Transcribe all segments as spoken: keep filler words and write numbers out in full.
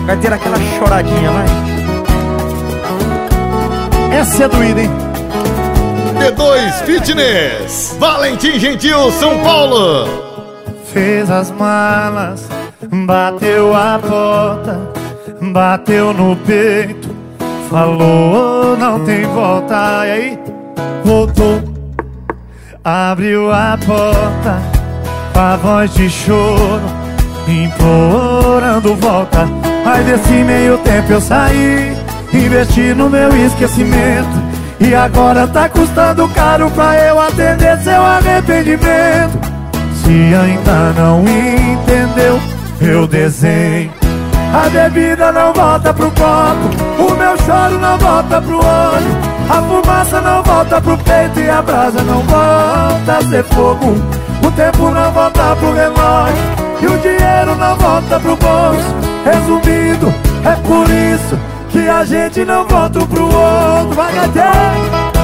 Vai ter aquela choradinha, vai. Essa é doída, hein? D dois Fitness, Valentim Gentil, São Paulo. Fez as malas, bateu a porta, bateu no peito, falou não tem volta. E aí, voltou, abriu a porta, com a voz de choro, implorando volta. Mas desse meio tempo eu saí, investi no meu esquecimento, e agora tá custando caro pra eu atender seu arrependimento. Se ainda não entendeu, eu desenho. A bebida não volta pro copo, o meu choro não volta pro olho, a fumaça não volta pro peito e a brasa não volta a ser fogo. O tempo não volta pro relógio e o dinheiro não volta pro bolso. Resumindo, é por isso que a gente não volta um pro outro. Vai, gatinho!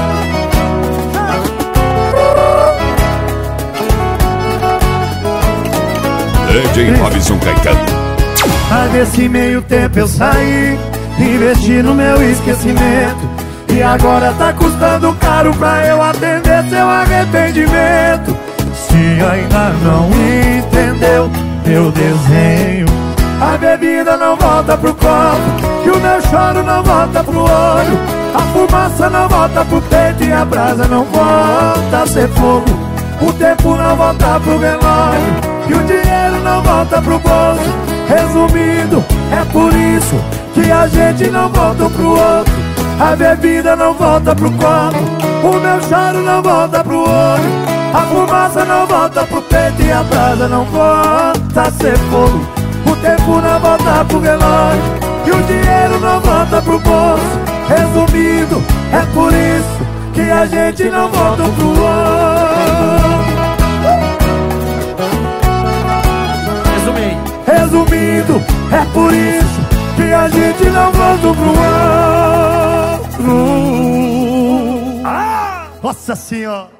D J Robson Caetano. Mas nesse meio tempo eu saí, investi no meu esquecimento, e agora tá custando caro pra eu atender seu arrependimento. Se ainda não entendeu, eu desenho. A bebida não volta pro copo, e o meu choro não volta pro olho, a fumaça não volta pro peito e a brasa não volta a ser fogo. O tempo não volta pro relógio e o dinheiro não volta pro bolso. Resumindo, é por isso que a gente não volta um pro outro. A bebida não volta pro copo, o meu choro não volta pro olho, a fumaça não volta pro peito e a brasa não volta a ser fogo. O tempo não volta pro relógio e o dinheiro não volta pro bolso. Resumindo, é por isso que a gente não volta um pro outro. Resumei. Resumindo, é por isso que a gente não volta um pro outro. Ah! Nossa Senhora!